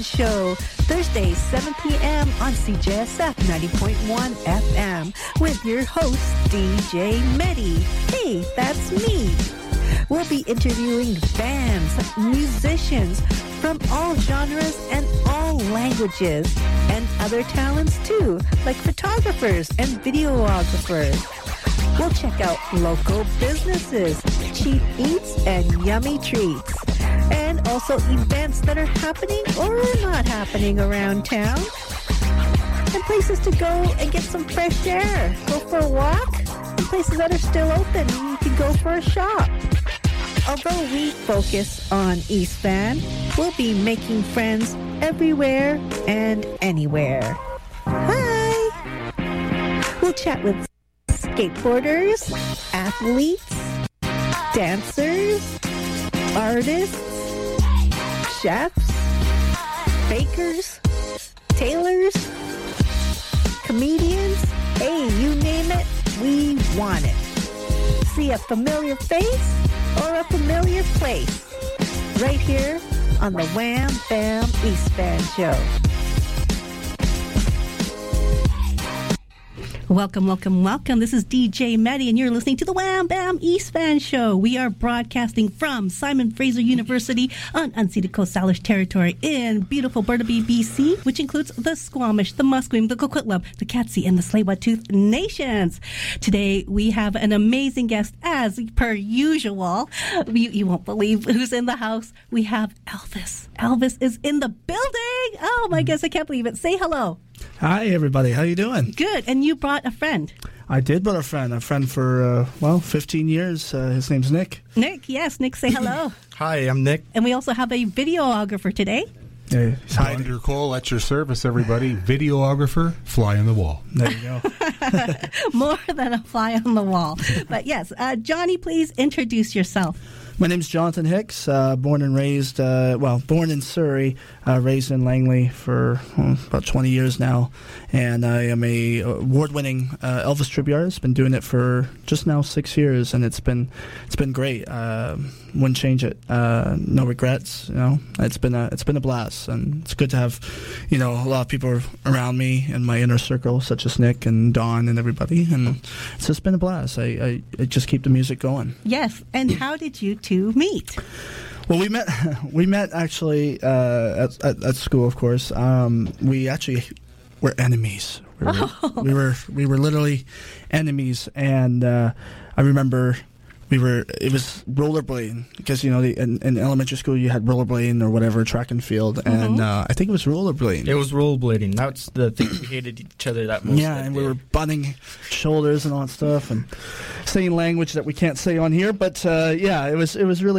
Fan Show, Thursday, 7 p.m. on CJSF 90.1 FM with your host, DJ Medi. Hey, that's me. We'll be interviewing bands, musicians from all genres and all languages, and other talents too, like photographers and videographers. We'll check out local businesses, cheap eats, and yummy treats. And also events that are happening or not happening around town. And places to go and get some fresh air. Go for a walk. And places that are still open. You can go for a shop. Although we focus on East Van, we'll be making friends everywhere and anywhere. Hi! We'll chat with skateboarders, athletes, dancers, artists, chefs, bakers, tailors, comedians. Hey, you name it, we want it. See a familiar face or a familiar place right here on the Wham Bam East Van Show. Welcome, welcome, welcome. This is DJ Medi, and you're listening to the Wham Bam East Van Show. We are broadcasting from Simon Fraser University on unceded Coast Salish territory in beautiful Burnaby, BC, which includes the Squamish, the Musqueam, the Coquitlam, the Katzie, and the Tsleil-Waututh nations. Today, we have an amazing guest, as per usual. You won't believe who's in the house. We have Elvis. Elvis is in the building. Oh, my goodness, I can't believe it. Say hello. Hi, everybody. How you doing? Good. And you brought a friend. I did bring a friend for, 15 years. His name's Nick. Nick, yes. Nick, say hello. Hi, I'm Nick. And we also have a videographer today. Yeah, Under Cole at your service, everybody. Videographer, fly on the wall. There you go. More than a fly on the wall. But yes, Johnny, please introduce yourself. My name's Jonathan Hicks, born and raised, born in Surrey, raised in Langley for about 20 years now. And I am a award-winning Elvis tribute artist. Been doing it for just now 6 years, and it's been great. Wouldn't change it. No regrets. You know, it's been a blast, and it's good to have, a lot of people around me in my inner circle, such as Nick and Don and everybody, and it's just been a blast. I just keep the music going. Yes, and how did you two meet? Well, we met actually at school, of course. We actually were enemies. We were literally enemies, and I remember. It was rollerblading because, in elementary school you had rollerblading or whatever, track and field, and I think it was rollerblading. It was rollerblading. That's the thing. We hated each other that most. Yeah, and we were butting shoulders and all that stuff and saying language that we can't say on here. But it was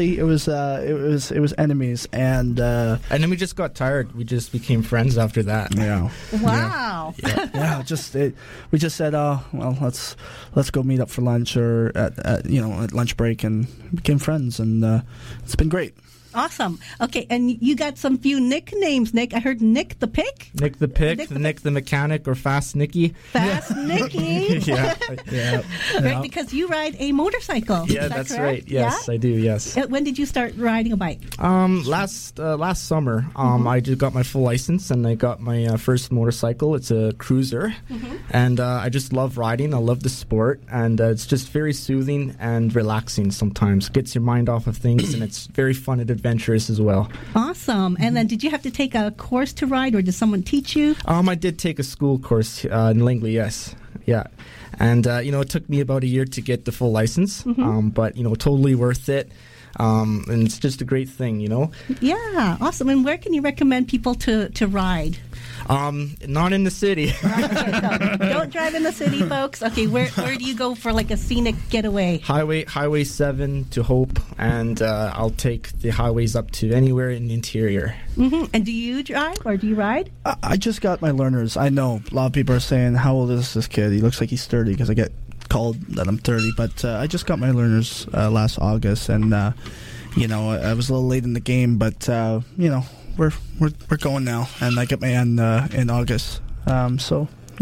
enemies, and then we just got tired. We just became friends after that. Yeah. Wow. Yeah. We just said, oh well, let's go meet up for lunch or at lunch break, and became friends, and it's been great. Awesome. Okay, and you got some few nicknames, Nick. I heard Nick the Pick. Nick the Pick, Nick the Mechanic, or Fast Nicky. Fast Nicky. Yeah. Right, because you ride a motorcycle. Yeah, that's right. Yes, yeah? I do, yes. When did you start riding a bike? Last summer. I just got my full license, and I got my first motorcycle. It's a cruiser, and I just love riding. I love the sport, and it's just very soothing and relaxing sometimes. Gets your mind off of things, and it's very fun and adventurous as well. Awesome. And then did you have to take a course to ride, or did someone teach you? I did take a school course in Langley, yes. Yeah. And, it took me about a year to get the full license, but, totally worth it. And it's just a great thing, Yeah, awesome. And where can you recommend people to ride? Not in the city. Okay, so don't drive in the city, folks. Okay, where do you go for like a scenic getaway? Highway 7 to Hope, and I'll take the highways up to anywhere in the interior. And do you drive or do you ride? I just got my learners. I know a lot of people are saying, how old is this kid? He looks like he's 30 because I get called that I'm 30, but I just got my learners last August, and I was a little late in the game, but we're going now, and I get my end in August. So yeah.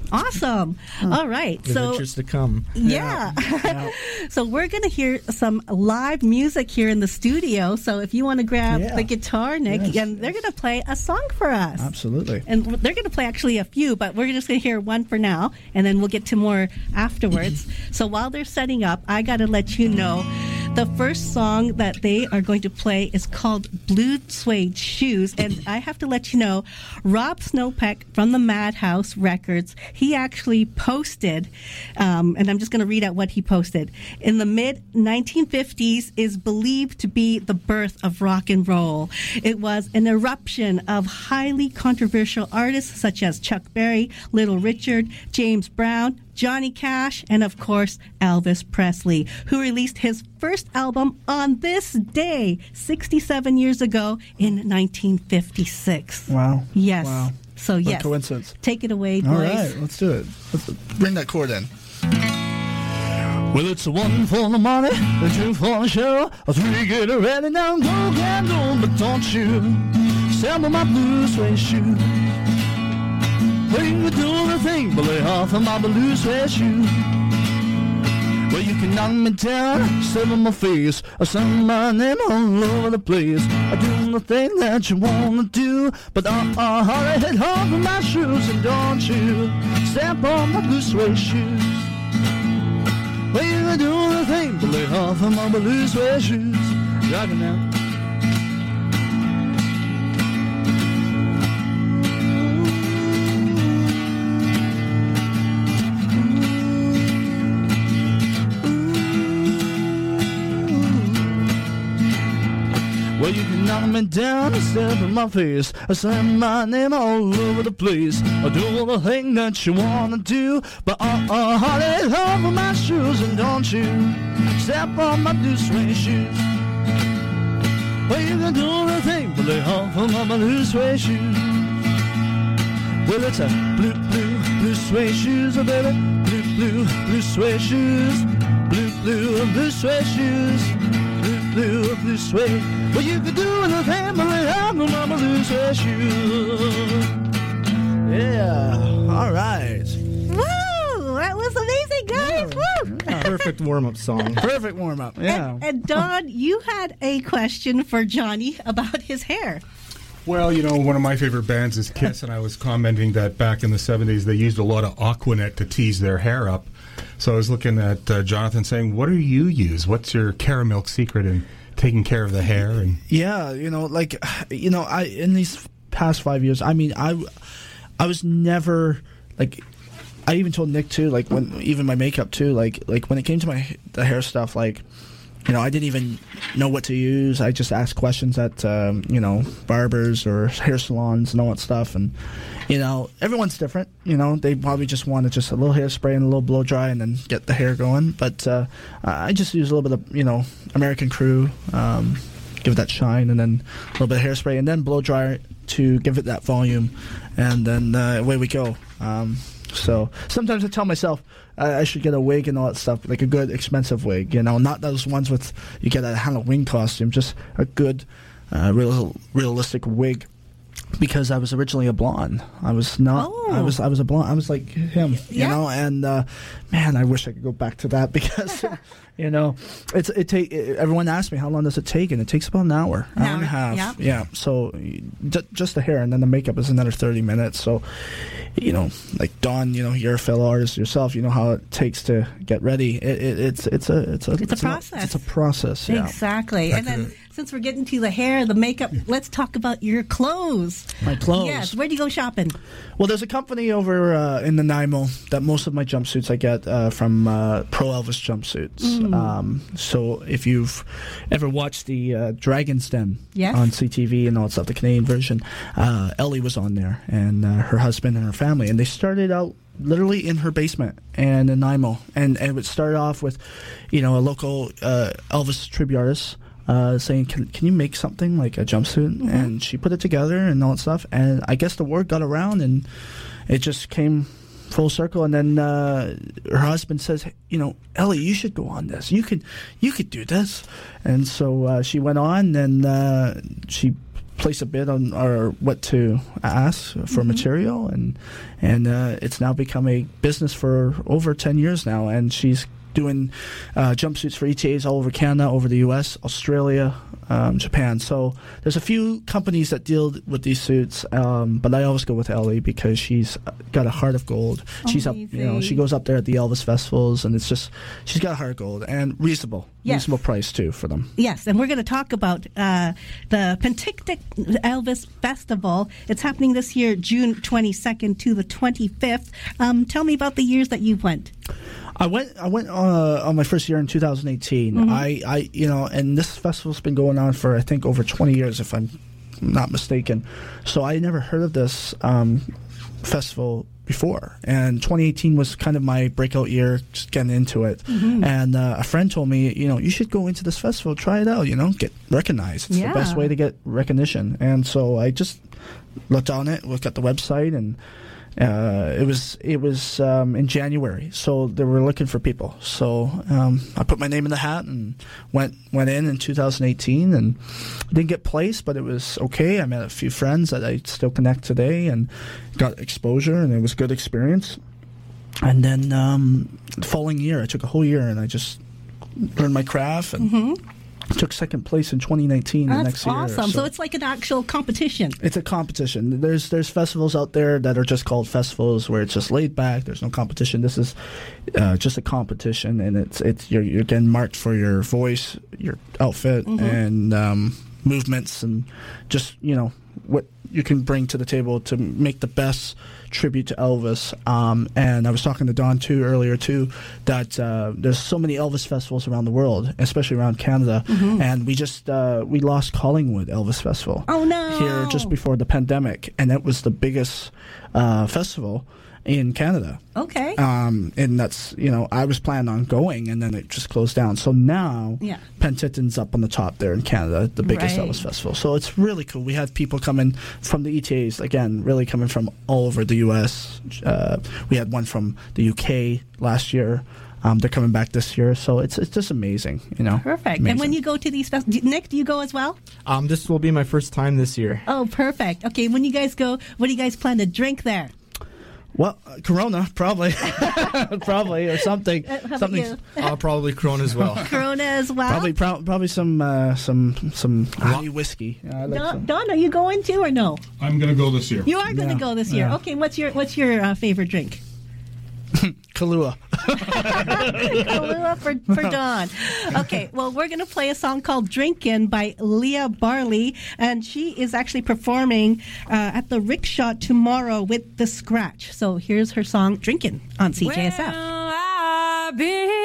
Awesome. All right. The So riches to come. yeah. So we're going to hear some live music here in the studio. So if you want to grab Yeah. the guitar, Nick, Yes, and they're going to play a song for us. Absolutely. And they're going to play actually a few, but we're just going to hear one for now, and then we'll get to more afterwards. So while they're setting up, I got to let you know the first song that they are going to play is called Blue Suede Shoes. And I have to let you know, Rob Snowpeck from the Madhouse Records, he actually posted, and I'm just going to read out what he posted. In the mid-1950s is believed to be the birth of rock and roll. It was an eruption of highly controversial artists such as Chuck Berry, Little Richard, James Brown, Johnny Cash, and of course Elvis Presley, who released his first album on this day 67 years ago in 1956. Wow. Yes. Wow. So What a yes. coincidence. Take it away, boys. All right, let's do it. Let's bring that chord in. Well, it's a one for the money, a two for the show, a three get ready now, go and go, but don't you sample my blue suede shoes. Well, you can do the thing, but lay off of my blue suede shoes. Well, you can knock me down, step on my face, I send my name all over the place. I do the thing that you wanna do, but hurry, hit off of my shoes, and don't you step on my blue suede shoes. Well, you can do the thing, but lay off of my blue suede shoes. Rockin' now. Well, you can knock me down and step in my face. I send my name all over the place. I do all the thing that you wanna do, but honey, off of my shoes, and don't you step on my blue suede shoes. Well, you can do the thing, but lay off of my blue suede shoes. Well, it's a blue suede shoes, oh baby, blue suede shoes, blue suede shoes. Blue suede. Well, you could do the family on my blue suede shoes. Yeah. All right. Woo! That was amazing, guys. Woo! Perfect warm-up song. Perfect warm up. Yeah. And Don, you had a question for Johnny about his hair. Well, you know, one of my favorite bands is Kiss, and I was commenting that back in the 70s they used a lot of Aquanet to tease their hair up. So I was looking at Jonathan saying, what do you use? What's your caramel secret in taking care of the hair? And Yeah, I in these past 5 years, I mean, I was never like, I even told Nick too, like when even my makeup too, like when it came to the hair stuff, like, I didn't even know what to use. I just asked questions at barbers or hair salons and all that stuff, and everyone's different. They probably just want just a little hairspray and a little blow dry and then get the hair going. But I just use a little bit of American Crew, give it that shine, and then a little bit of hairspray and then blow dry to give it that volume, and then away we go. So sometimes I tell myself I should get a wig and all that stuff, like a good expensive wig, not those ones with you get a Halloween costume, just a good realistic wig. Because I was originally a blonde. I was not. Oh. I was a blonde. I was like him, Yeah. And man, I wish I could go back to that because everyone asks me how long does it take, and it takes about an hour and a half. Yeah. So just the hair, and then the makeup is another 30 minutes. So like Dawn, you're a fellow artist yourself. You know how it takes to get ready. It's a process. It's a process. Yeah. Exactly. And then since we're getting to the hair, the makeup, let's talk about your clothes. My clothes. Yes. Where do you go shopping? Well, there's a company over in Nanaimo that most of my jumpsuits I get from Pro Elvis Jumpsuits. So if you've ever watched the Dragon's Den on CTV and all that stuff, the Canadian version, Ellie was on there, and her husband and her family, and they started out literally in her basement and in Nanaimo, and it would start off with, a local Elvis tribute artist. Saying, can you make something like a jumpsuit? Mm-hmm. And she put it together and all that stuff. And I guess the word got around, and it just came full circle. And then her husband says, Ellie, you should go on this. You could do this. And so she went on, and she place a bid on or what to ask for material, and it's now become a business for over 10 years now, and she's doing jumpsuits for ETAs all over Canada, over the U.S., Australia, Japan. So there's a few companies that deal with these suits, but I always go with Ellie because she's got a heart of gold. Amazing. She's up, she goes up there at the Elvis festivals, and it's just she's got a heart of gold and reasonable price too for them. Yes, and we're going to talk about the Penticton Elvis Festival. It's happening this year, June 22nd to the 25th. Tell me about the years that you went. I went on my first year in 2018. Mm-hmm. And this festival's been going on for I think over 20 years, if I'm not mistaken. So I never heard of this festival before, and 2018 was kind of my breakout year, just getting into it. Mm-hmm. And a friend told me, you should go into this festival, try it out, get recognized. It's the best way to get recognition. And so I just looked on it, looked at the website, and it was in January, so they were looking for people. So I put my name in the hat and went in 2018, and didn't get placed, but it was okay. I met a few friends that I still connect today, and got exposure, and it was a good experience. And then the following year, I took a whole year, and I just learned my craft, and took second place in 2019 the next year. That's awesome. So it's like an actual competition. It's a competition. There's festivals out there that are just called festivals where it's just laid back. There's no competition. This is just a competition, and it's you're getting marked for your voice, your outfit, and movements, and just what you can bring to the table to make the best tribute to Elvis. And I was talking to Don earlier that there's so many Elvis festivals around the world, especially around Canada, and we just we lost Collingwood Elvis Festival. Oh no! Here just before the pandemic, and that was the biggest festival in Canada. Okay. And that's, I was planning on going, and then it just closed down. So now, Penticton's up on the top there in Canada, the biggest Elvis festival. So it's really cool. We had people coming from the ETAs, again, really coming from all over the U.S. We had one from the UK last year. They're coming back this year, so it's just amazing, Perfect. Amazing. And when you go to these festivals, Nick, do you go as well? This will be my first time this year. Oh, perfect. Okay, when you guys go, what do you guys plan to drink there? Well, Corona, probably, or something. Something. Probably Corona as well. Corona as well. Probably some honey whiskey. Don, are you going to or no? I'm going to go this year. You are going to go this year. Okay, what's your favorite drink? Kahlua. Kahlua for Dawn. Okay, well, we're going to play a song called Drinkin' by Leah Barley, and she is actually performing at the Rickshaw tomorrow with The Scratch. So here's her song, Drinkin' on CJSF. Well, I've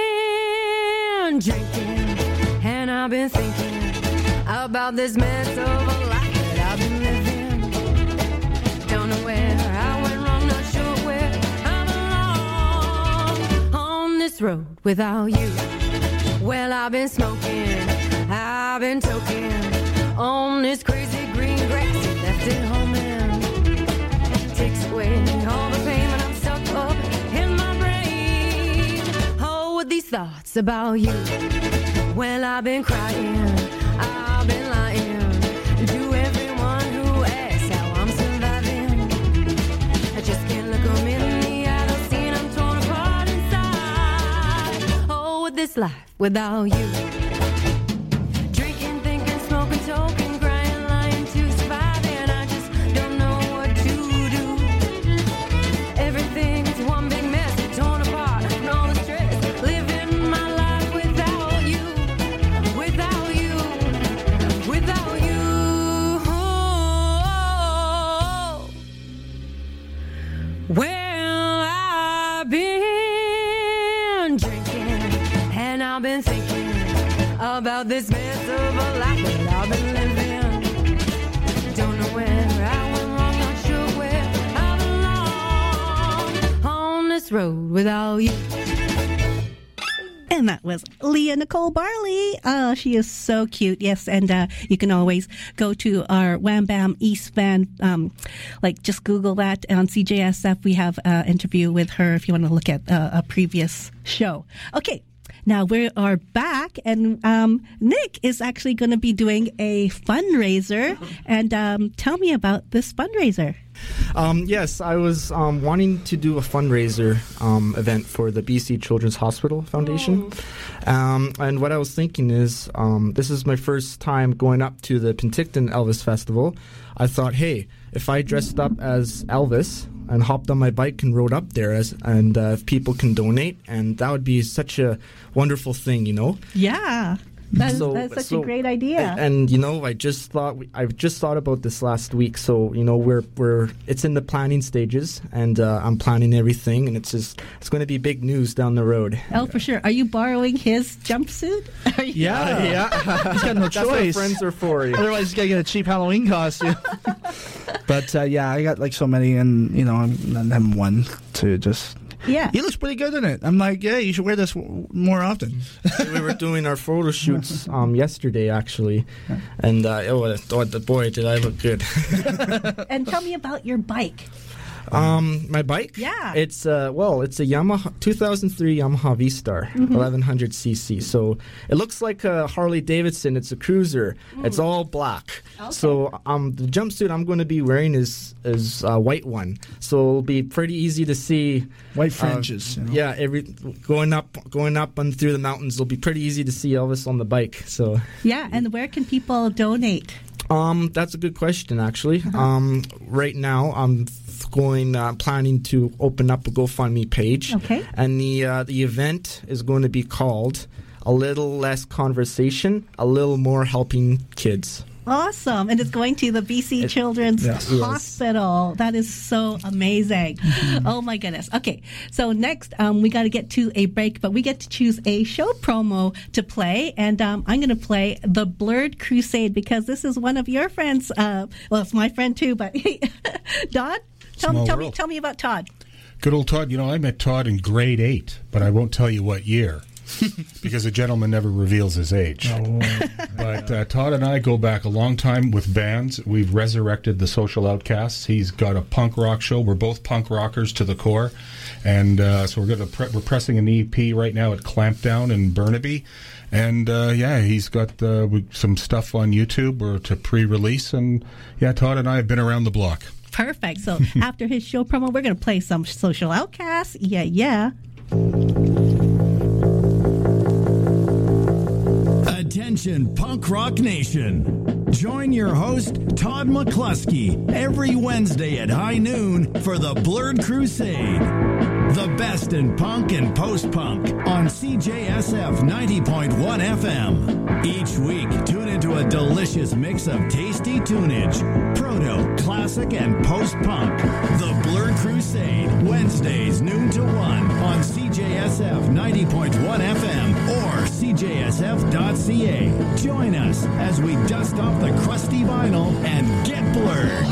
been drinking, and I've been thinking about this mess of a life that I've been living. Don't know where I went wrong, not sure where I belong on this road without you. Well, I've been smoking, I've been toking on this crazy green grass you left at home, and takes away all the pain when I'm stuck up in my brain. Oh, with these thoughts about you. Well, I've been crying, I've been lying to everyone who asks how I'm surviving. I just can't look them in the eye, I've seen I'm torn apart inside. Oh, with this life without you. Drinking, thinking, smoking, toking, crying, lying to survive, and I just don't know what to do. Everything is one big mess, torn apart, and all the stress. Living my life without you, without you, without you. Well, I've been drinking, and I've been thinking about this mess of a life that I've been living. Don't know where I went wrong, not sure where I belong on this road without you. And that was Leah Nicole Barley. She is so cute. Yes, and you can always go to our Wham Bam East Van. Just Google that on CJSF. We have an interview with her if you want to look at a previous show. Okay. Now we are back, and Nick is actually going to be doing a fundraiser. And tell me about this fundraiser. Yes, I was wanting to do a fundraiser event for the BC Children's Hospital Foundation. And what I was thinking is, this is my first time going up to the Penticton Elvis Festival. I thought, hey, if I dressed up as Elvis and hopped on my bike and rode up there, and if people can donate, and that would be such a wonderful thing, you know? Yeah. That's such a great idea. And you know, I just thought about this last week. So you know, it's in the planning stages, and I'm planning everything, and it's going to be big news down the road. Oh, for sure. Are you borrowing his jumpsuit? Yeah. He's got no That's what choice. friends are for. Otherwise, he's got to get a cheap Halloween costume. But yeah, I got like so many, and you know, I'm one to just. Yeah. He looks pretty good in it. I'm like, yeah, you should wear this more often. We were doing our photo shoots yesterday, actually, and boy, did I look good. And tell me about your bike. My bike? Yeah. It's a Yamaha 2003 Yamaha V-Star 1100cc. So it looks like a Harley Davidson. It's a cruiser. It's all black. Okay. So the jumpsuit I'm going to be wearing is a white one. So it'll be pretty easy to see. White fringes. You know? Yeah, going up and through the mountains. It'll be pretty easy to see Elvis on the bike. So Yeah, and where can people donate? That's a good question, actually. Right now, I'm planning to open up a GoFundMe page. Okay. And the event is going to be called A Little Less Conversation, A Little More Helping Kids. Awesome. And it's going to the BC Children's Hospital. That is so amazing. Oh, my goodness. Okay. So next, we got to get to a break, but we get to choose a show promo to play. And I'm going to play The Blurred Crusade because this is one of your friends. Well, it's my friend too, but Todd, tell me about Todd. Good old Todd. You know, I met Todd in grade 8, but I won't tell you what year. Because a gentleman never reveals his age. But Todd and I go back a long time with bands. We've resurrected the Social Outcasts. He's got a punk rock show. We're both punk rockers to the core. And so we're pressing an EP right now at Clampdown in Burnaby. And he's got some stuff on YouTube to pre-release. And yeah, Todd and I have been around the block. Perfect. So after his show promo, we're going to play some Social Outcasts. Yeah. Attention, Punk Rock Nation. Join your host, Todd McCluskey, every Wednesday at high noon for the Blurred Crusade. The best in punk and post-punk on CJSF 90.1 FM. Each week, tune into a delicious mix of tasty tunage, proto, classic, and post-punk. The Blurred Crusade, Wednesdays noon to 1 on CJSF 90.1 FM or CJSF.ca. Join us as we dust off the crusty vinyl and get blurred.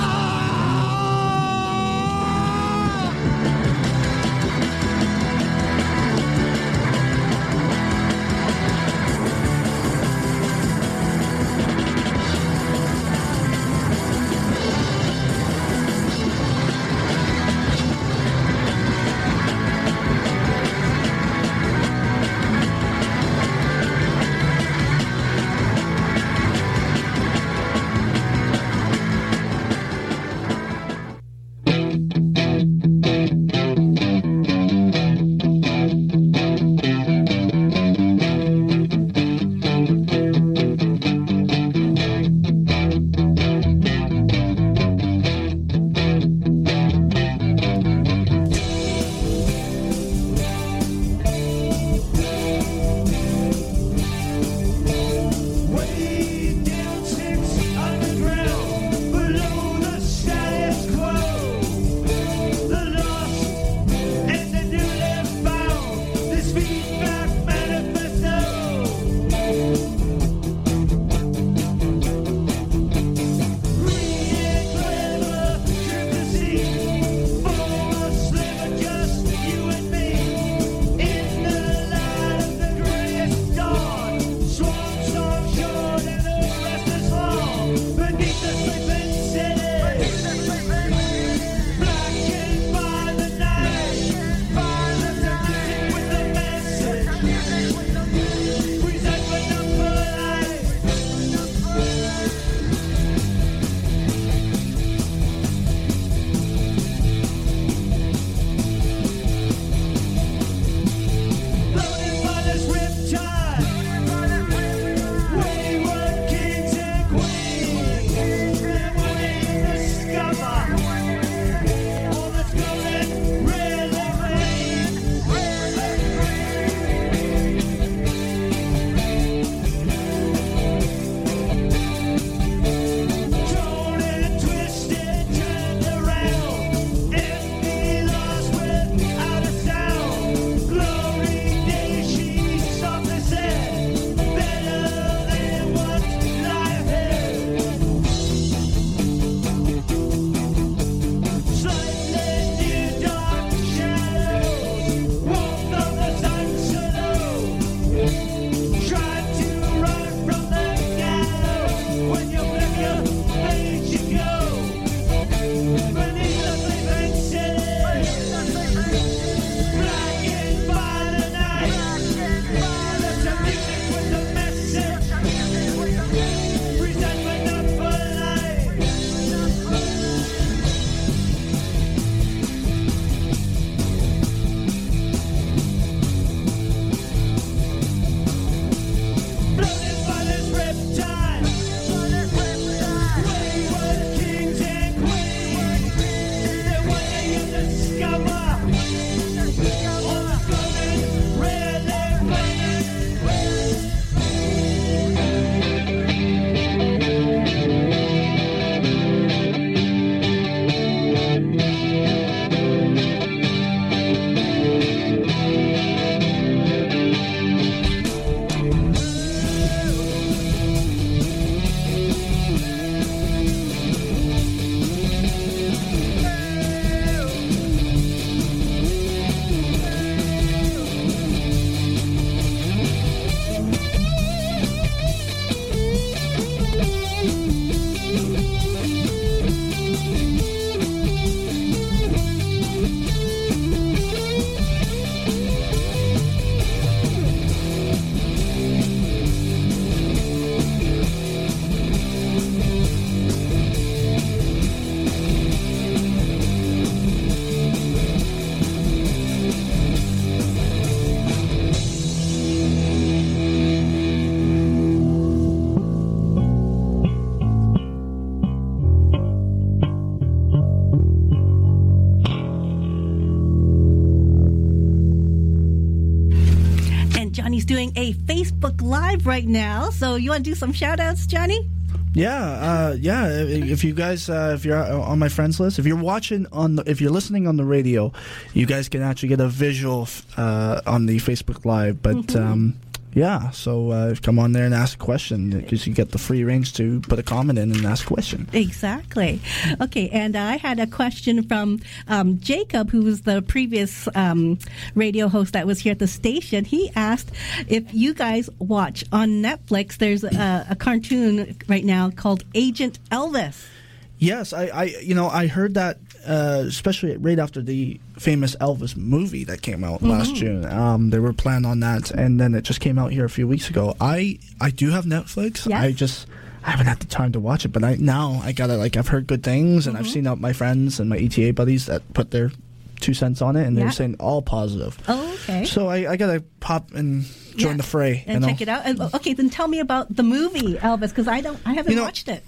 Johnny's doing a Facebook Live right now. So you want to do some shout-outs, Johnny? Yeah. If you guys, if you're on my friends list, if you're watching if you're listening on the radio, you guys can actually get a visual on the Facebook Live. But yeah, so come on there and ask a question because you get the free range to put a comment in and ask a question. Exactly. Okay, and I had a question from Jacob, who was the previous radio host that was here at the station. He asked if you guys watch on Netflix. There's a cartoon right now called Agent Elvis. Yes, I heard that, especially right after the famous Elvis movie that came out last June. They were planning on that, and then it just came out here a few weeks ago. I do have Netflix. Yes. I haven't had the time to watch it, but I gotta, I've heard good things, and I've seen out my friends and my ETA buddies that put their 2 cents on it, and they're saying all positive. Oh, okay. So I gotta pop and join the fray and check it out. And, okay, then tell me about the movie Elvis, because I haven't watched it.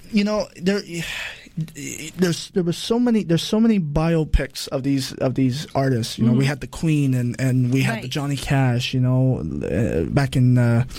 There's so many biopics of these artists. We had the Queen and we had the Johnny Cash. Back in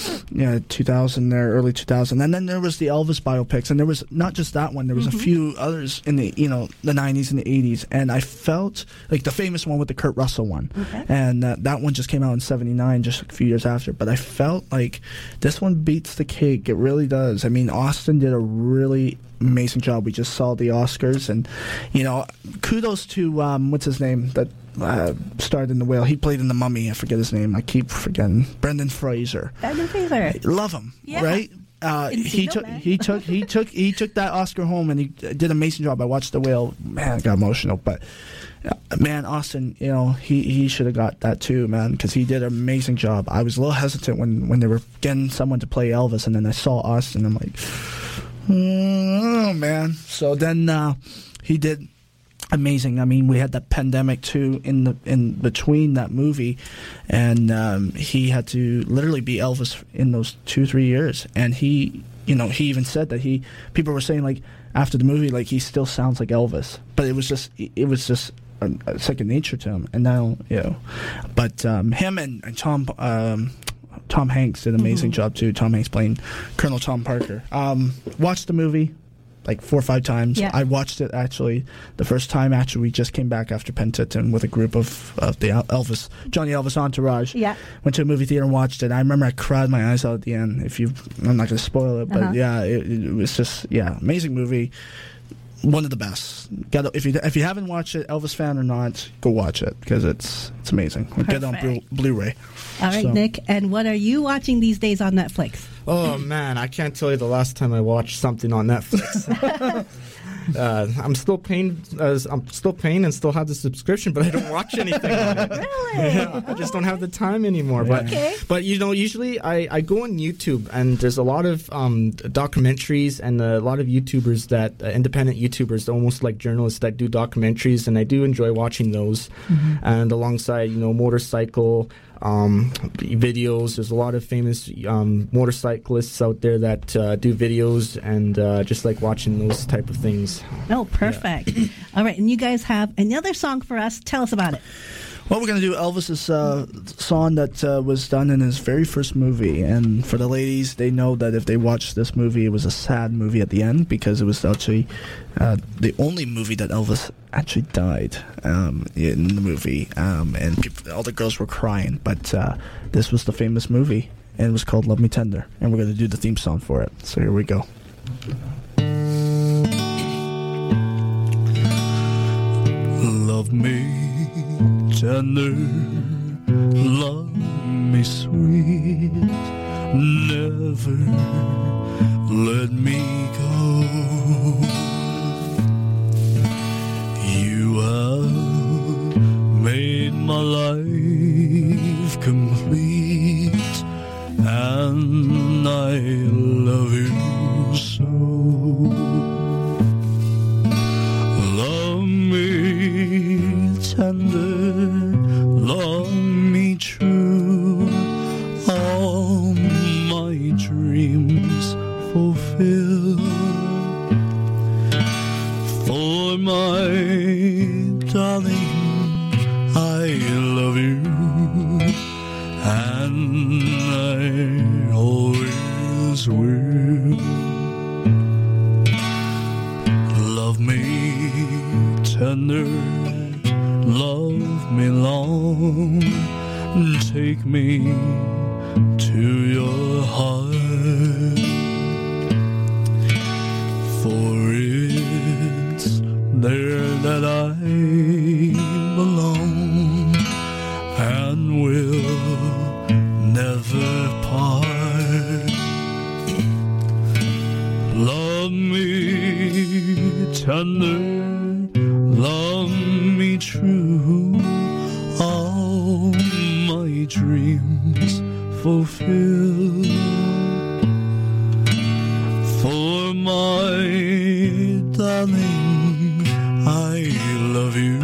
2000 there, early 2000, and then there was the Elvis biopics, and there was not just that one. There was a few others in the the 90s and the 80s, and I felt like the famous one with the Kurt Russell one, and that one just came out in '79, just a few years after. But I felt like this one beats the cake. It really does. I mean, Austin did a really amazing job. We just saw the Oscars, and kudos to what's his name that starred in The Whale. He played in The Mummy. I forget his name. I keep forgetting. Brendan Fraser. Love him. Yeah. Right. He took that Oscar home, and he did an amazing job. I watched The Whale. Man, I got emotional, but. Man, Austin, he should have got that too, man, because he did an amazing job. I was a little hesitant when they were getting someone to play Elvis, and then I saw Austin. I'm like, oh man. So then he did amazing. I mean, we had that pandemic too in between that movie, and he had to literally be Elvis in those 2-3 years. And he even said that people were saying like after the movie, like he still sounds like Elvis, but it was just a second nature to him. And now, but him and Tom Hanks did an amazing job too. Tom Hanks playing Colonel Tom Parker. Watched the movie like 4 or 5 times. Yeah. I watched it actually the first time after we just came back after Penticton with a group of the Johnny Elvis entourage. Yeah. Went to a movie theater and watched it. I remember I cried my eyes out at the end. I'm not going to spoil it, but it was just amazing movie. One of the best. If you haven't watched it, Elvis fan or not, go watch it because it's amazing. Get it on Blu-ray. All right, Nick. And what are you watching these days on Netflix? Oh man, I can't tell you the last time I watched something on Netflix. I'm still paying and still have the subscription, but I don't watch anything on it. Really? Yeah, I just don't have the time anymore. Okay. But usually I go on YouTube, and there's a lot of documentaries and a lot of YouTubers that independent YouTubers, almost like journalists that do documentaries, and I do enjoy watching those. And alongside motorcycle videos, there's a lot of famous motorcyclists out there that do videos, and just like watching those type of things. Oh, perfect. Yeah. All right, and you guys have another song for us. Tell us about it. Well, we're going to do Elvis's song that was done in his very first movie. And for the ladies, they know that if they watch this movie, it was a sad movie at the end because it was actually the only movie that Elvis actually died in the movie. And all the girls were crying. But this was the famous movie, and it was called Love Me Tender. And we're going to do the theme song for it. So here we go. Love me tender, love me sweet, never let me go. my life complete, and I love you so. Love me tender, love me true, all my dreams fulfill. For my darling, I love you, and I always will. Love me tender, love me long, take me to your heart, for it's there that I belong and will never part. Love me tender, love me true, all my dreams fulfill. For my darling, I love you,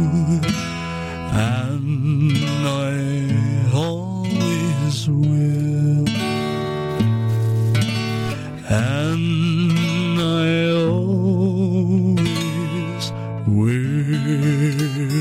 and I always will, and I always will.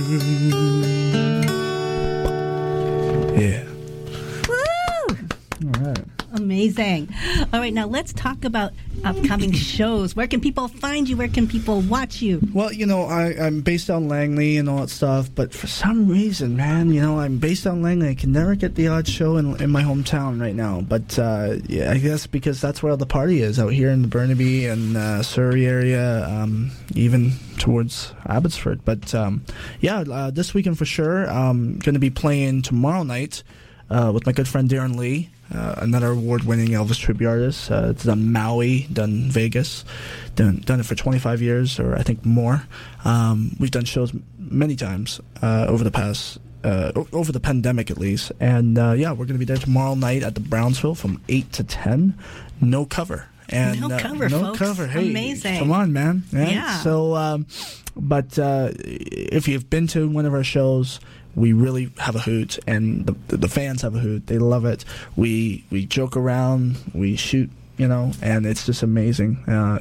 Yeah. Woo! All right. Amazing. All right, now let's talk about upcoming shows. Where can people find you? Where can people watch you? Well, I'm based out in Langley and all that stuff, but for some reason, man, I'm based out in Langley. I can never get the odd show in my hometown right now. But yeah, I guess because that's where all the party is, out here in the Burnaby and Surrey area, even towards Abbotsford. But yeah, this weekend for sure. I'm going to be playing tomorrow night with my good friend Darren Lee. Another award-winning Elvis tribute artist. It's done Maui, done Vegas, done it for 25 years, or I think more. We've done shows many times over the past, over the pandemic at least. And yeah, we're going to be there tomorrow night at the Brownsville from 8 to 10. No cover. And, no cover, no folks. cover. Hey, amazing. Come on, man. Yeah. So, but if you've been to one of our shows, we really have a hoot, and the fans have a hoot. They love it. We joke around, we shoot, and it's just amazing.